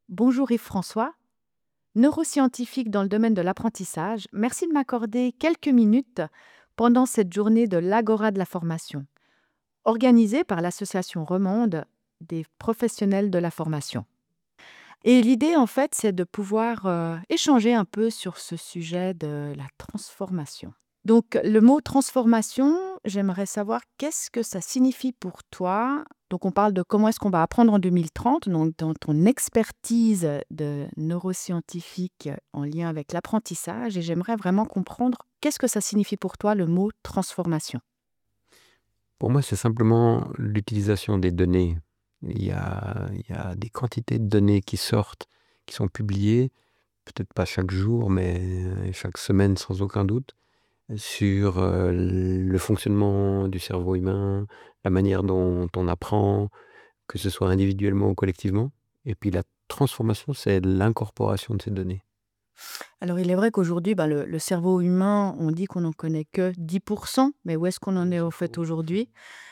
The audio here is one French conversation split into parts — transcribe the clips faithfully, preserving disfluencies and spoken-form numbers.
Bonjour Yves-François, neuroscientifique dans le domaine de l'apprentissage. Merci de m'accorder quelques minutes pendant cette journée de l'Agora de la formation, organisée par l'Association romande des professionnels de la formation. Et l'idée, en fait, c'est de pouvoir euh, échanger un peu sur ce sujet de la transformation. Donc, le mot transformation, j'aimerais savoir qu'est-ce que ça signifie pour toi. Donc, on parle de comment est-ce qu'on va apprendre en deux mille trente, donc dans ton expertise de neuroscientifique en lien avec l'apprentissage, et j'aimerais vraiment comprendre qu'est-ce que ça signifie pour toi le mot transformation. Pour moi, c'est simplement l'utilisation des données. Il y a, il y a des quantités de données qui sortent, qui sont publiées, peut-être pas chaque jour, mais euh, chaque semaine sans aucun doute, sur euh, le fonctionnement du cerveau humain, la manière dont on apprend, que ce soit individuellement ou collectivement. Et puis la transformation, c'est l'incorporation de ces données. Alors, il est vrai qu'aujourd'hui, ben, le, le cerveau humain, on dit qu'on n'en connaît que dix pour cent, mais où est-ce qu'on en Ouais, est au c'est fait faux. aujourd'hui?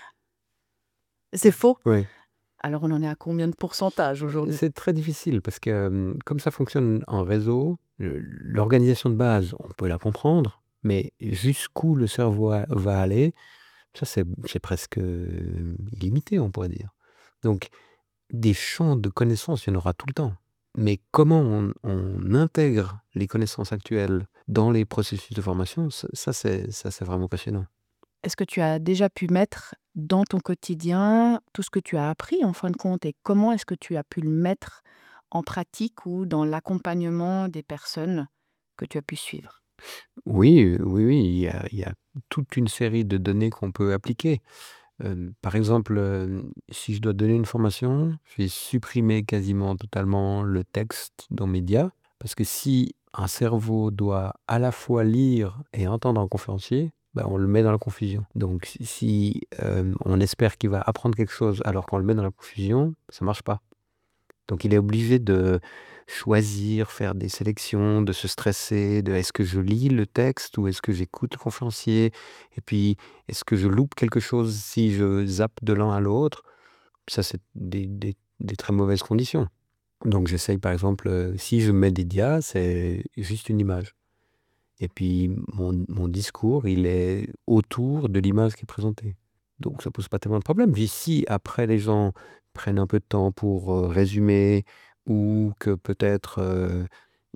C'est faux. Ouais. Alors, on en est à combien de pourcentage aujourd'hui? C'est très difficile parce que euh, comme ça fonctionne en réseau, le- l'organisation de base, on peut la comprendre, mais jusqu'où le cerveau a- va aller, ça c'est c'est presque euh, illimité, on pourrait dire. Donc, des champs de connaissances, il y en aura tout le temps. Mais comment on, on intègre les connaissances actuelles dans les processus de formation, ça, ça, c'est ça, c'est vraiment passionnant. Est-ce que tu as déjà pu mettre dans ton quotidien tout ce que tu as appris en fin de compte et comment est-ce que tu as pu le mettre en pratique ou dans l'accompagnement des personnes que tu as pu suivre? Oui, euh, oui, oui, il y a, il y a toute une série de données qu'on peut appliquer. Heu, par exemple, hem, si je dois donner une formation, je vais supprimer quasiment totalement le texte dans Média, parce que si un cerveau doit à la fois lire et entendre un conférencier, bah, on le met dans la confusion. Donc si si, hem, on espère qu'il va apprendre quelque chose alors qu'on le met dans la confusion, ça marche pas. Donc il est obligé de choisir, faire des sélections, de se stresser, de: «Est-ce que je lis le texte ou est-ce que j'écoute le conférencier? Et puis, est-ce que je loupe quelque chose si je zappe de l'un à l'autre?» Ça, c'est des des des très mauvaises conditions. Donc j'essaye par exemple, heu, si je mets des dias, c'est juste une image et puis mon mon discours, il est autour de l'image qui est présentée. Donc ça pose pas tellement de problème. Puis si après les gens prennent un peu de temps pour, heu, résumer ou que peut-être, heu,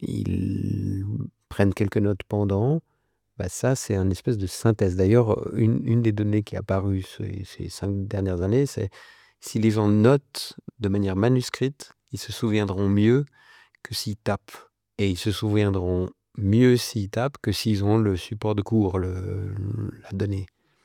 ils prennent quelques notes pendant, bah, ça c'est un espèce de synthèse. D'ailleurs, heu, une une des données qui est apparue ces ces cinq dernières années, c'est si les gens notent de manière manuscrite, ils se souviendront mieux que s'ils tapent et ils se souviendront mieux s'ils tapent que s'ils ont le support de cours, le la donnée.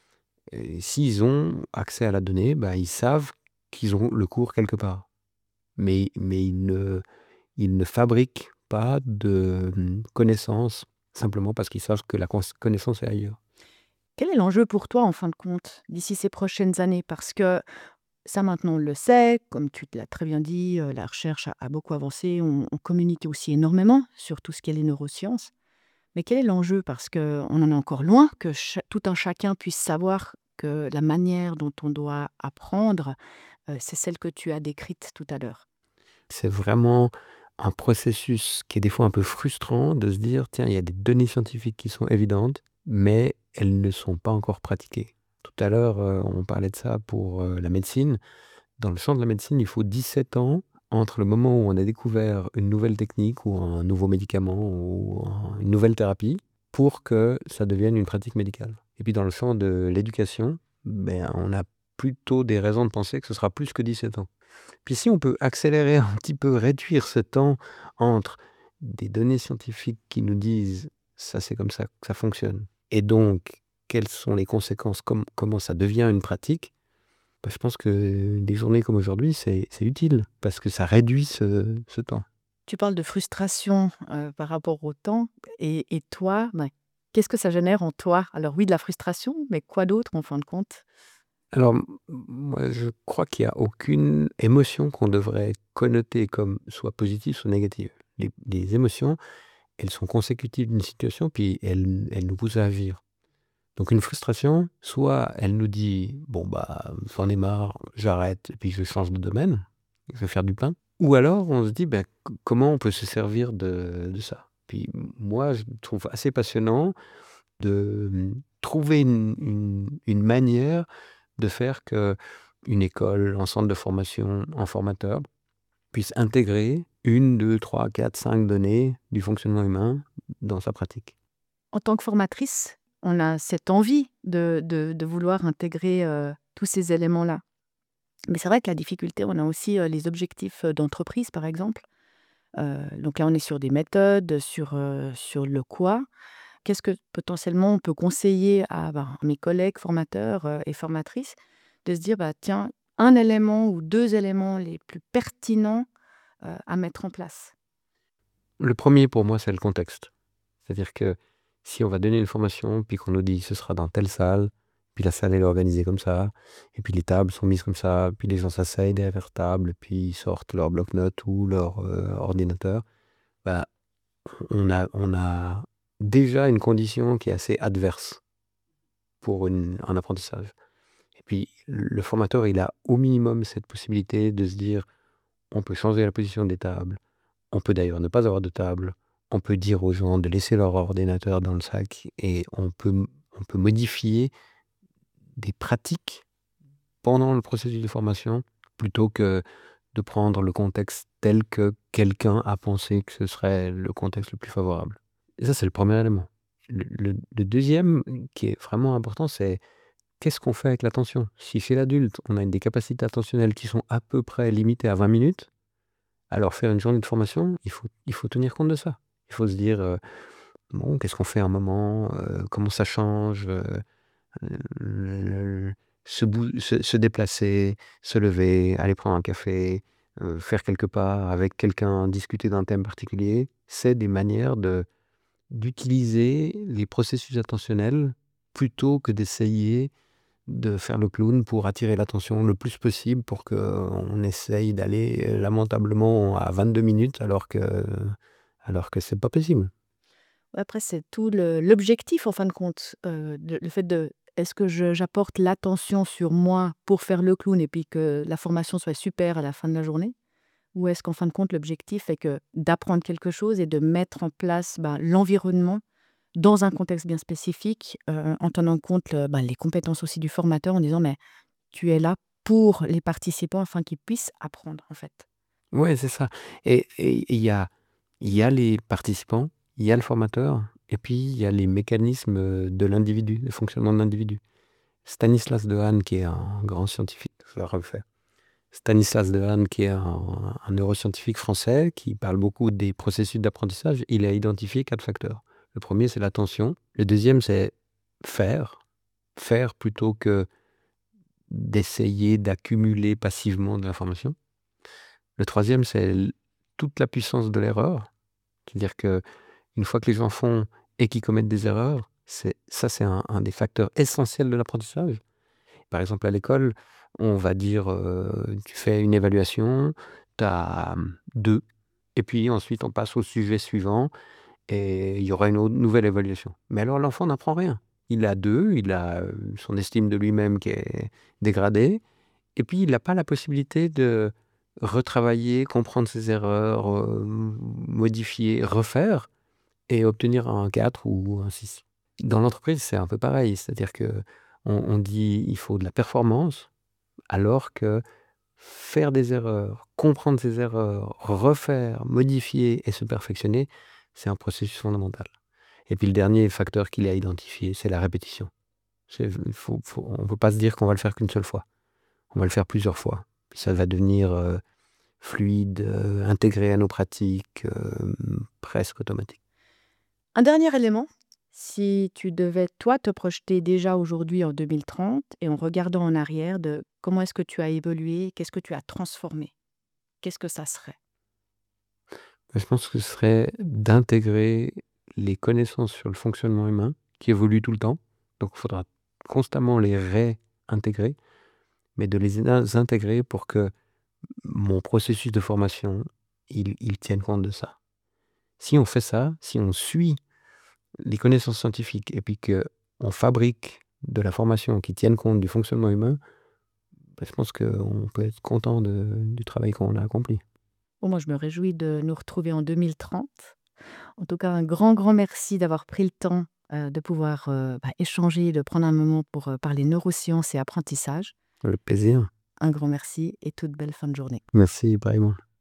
Et s'ils ont accès à la donnée, bah, ils savent qu'ils ont le cours quelque part. Mais mais ils ne ils ne fabriquent pas de, mmh, connaissances simplement parce qu'ils savent que la cons connaissance est ailleurs. Quel est l'enjeu pour toi en fin de compte d'ici ces prochaines années? Parce que ça maintenant on le sait, comme tu l'as très bien dit, heu, la recherche a a beaucoup avancé, on on communique aussi énormément sur tout ce qui est les neurosciences. Mais quel est l'enjeu? Parce qu'on en est encore loin que cha tout un chacun puisse savoir que la manière dont on doit apprendre, heu, c'est celle que tu as décrite tout à l'heure. C'est vraiment un processus qui est des fois un peu frustrant de se dire: «Tiens, il y a des données scientifiques qui sont évidentes, mais elles ne sont pas encore pratiquées». Tout à l'heure, heu, on parlait de ça pour, heu, la médecine. Dans le champ de la médecine, il faut dix-sept ans entre le moment où on a découvert une nouvelle technique ou un nouveau médicament ou un une nouvelle thérapie pour que ça devienne une pratique médicale. Et puis dans le champ de l'éducation, ben, on a plutôt des raisons de penser que ce sera plus que dix-sept ans. Puis si on peut accélérer un petit peu, réduire ce temps entre des données scientifiques qui nous disent: «Ça, c'est comme ça que ça fonctionne» et donc quelles sont les conséquences, com comment ça devient une pratique, bah, je pense que des journées comme aujourd'hui, c'est c'est utile parce que ça réduit ce ce temps. Tu parles de frustration, heu, par rapport au temps et et toi, ben, qu'est-ce que ça génère en toi? Alors oui, de la frustration, mais quoi d'autre en fin de compte? Alors, m moi, je crois qu'il y a aucune émotion qu'on devrait connoter comme soit positive, soit négative. Les les émotions, elles sont consécutives d'une situation, puis elles elles nous poussent à agir. Donc une frustration, soit elle nous dit: «Bon, bah, j'en ai marre, j'arrête et puis je change de domaine, je vais faire du pain». Ou alors on se dit, ben, c- comment on peut se servir de, de ça. Puis moi, je trouve assez passionnant de hum, trouver une, une- une manière de faire que une école, un centre de formation, un formateur puisse intégrer une, deux, trois, quatre, cinq données du fonctionnement humain dans sa pratique. En tant que formatrice, on a cette envie de de de vouloir intégrer, heu, tous ces éléments-là. Mais c'est vrai que la difficulté, on a aussi, heu, les objectifs, heu, d'entreprise, par exemple. Heu, donc là, on est sur des méthodes, sur, heu, sur le quoi. Qu'est-ce que potentiellement on peut conseiller à, ben, mes collègues formateurs, heu, et formatrices de se dire: «Bah, tiens, un élément ou deux éléments les plus pertinents, heu, à mettre en place». Le premier pour moi, c'est le contexte. C'est-à-dire que si on va donner une formation, puis qu'on nous dit ce sera dans telle salle, puis la salle elle est organisée comme ça, et puis les tables sont mises comme ça, puis les gens s'asseyent derrière leur table, puis ils sortent leur bloc-notes ou leur euh, ordinateur, bah, on a, on a déjà une condition qui est assez adverse pour une- un apprentissage. Et puis le formateur, il a au minimum cette possibilité de se dire on peut changer la position des tables. On peut d'ailleurs ne pas avoir de table. On peut dire aux gens de laisser leur ordinateur dans le sac et on peut, on peut modifier des pratiques pendant le processus de formation plutôt que de prendre le contexte tel que quelqu'un a pensé que ce serait le contexte le plus favorable. Et ça, c'est le premier élément. Le, le- le deuxième, qui est vraiment important, c'est qu'est-ce qu'on fait avec l'attention. Si chez l'adulte, on a des capacités attentionnelles qui sont à peu près limitées à vingt minutes, alors faire une journée de formation, il faut il faut tenir compte de ça. Il faut se dire, heu: «Bon, qu'est-ce qu'on fait un moment? Heu, comment ça change?» heu, le le se bou se se déplacer, se lever, aller prendre un café, heu, faire quelques pas avec quelqu'un, discuter d'un thème particulier. C'est des manières de d'utiliser les processus attentionnels plutôt que d'essayer de faire le clown pour attirer l'attention le plus possible pour qu'on essaye d'aller, heu, lamentablement à vingt-deux minutes alors que alors que c'est pas possible. Après, c'est tout le l'objectif en fin de compte, heu, de le fait de est-ce que je j'apporte l'attention sur moi pour faire le clown et puis que la formation soit super à la fin de la journée? Ou est-ce qu'en fin de compte, l'objectif est que d'apprendre quelque chose et de mettre en place, ben, l'environnement dans un contexte bien spécifique, heu, en tenant compte, heu, ben, les compétences aussi du formateur en disant: «Mais tu es là pour les participants afin qu'ils puissent apprendre», en fait. Ouais, c'est ça et et il y a il y a les participants, il y a le formateur et puis il y a les mécanismes, heu, de l'individu, le fonctionnement de l'individu. Stanislas Dehaene, qui est un grand scientifique, je le refais. Stanislas Dehaene, qui est un un neuroscientifique français qui parle beaucoup des processus d'apprentissage, il a identifié quatre facteurs. Le premier, c'est l'attention. Le deuxième, c'est faire. Faire plutôt que d'essayer d'accumuler passivement de l'information. Le troisième, c'est l toute la puissance de l'erreur. C'est-à-dire qu'une fois que les gens font et qu'ils commettent des erreurs, c'est ça, c'est un un des facteurs essentiels de l'apprentissage. Par exemple, à l'école, on va dire, heu, tu fais une évaluation, tu as, mmh, deux et puis ensuite on passe au sujet suivant et il y aura une autre nouvelle évaluation. Mais alors l'enfant n'apprend rien. Il a deux, il a, heu, son estime de lui-même qui est dégradée et puis il n'a pas la possibilité de retravailler, comprendre ses erreurs, heu, modifier, refaire et obtenir un quatre ou un six. Dans l'entreprise, c'est un peu pareil, c'est-à-dire qu'on on dit: «Il faut de la performance», alors que faire des erreurs, comprendre ses erreurs, refaire, modifier et se perfectionner, c'est un processus fondamental. Et puis le dernier facteur qu'il a identifié, c'est la répétition. C'est il faut faut on ne peut pas se dire qu'on va le faire qu'une seule fois. On va le faire plusieurs fois. Puis ça va devenir, heu, fluide, heu, intégré à nos pratiques, hem, presque automatique. Un dernier élément, si tu devais, toi, te projeter déjà aujourd'hui en deux mille trente et en regardant en arrière de comment est-ce que tu as évolué, qu'est-ce que tu as transformé? Qu'est-ce que ça serait? Je pense que ce serait d'intégrer les connaissances sur le fonctionnement humain qui évoluent tout le temps. Donc il faudra constamment les réintégrer, mais de les in intégrer pour que mon processus de formation, il il tienne compte de ça. Si on fait ça, si on suit les connaissances scientifiques et puis qu'on fabrique de la formation qui tienne compte du fonctionnement humain, bah, je pense qu'on peut être content de du travail qu'on a accompli. Oh, moi, je me réjouis de nous retrouver en deux mille trente. En tout cas, un grand, grand merci d'avoir pris le temps, heu, de pouvoir, heu, bah, échanger, de prendre un moment pour, heu, parler neurosciences et apprentissage. Avec plaisir. Un grand merci et toute belle fin de journée. Merci, pareillement.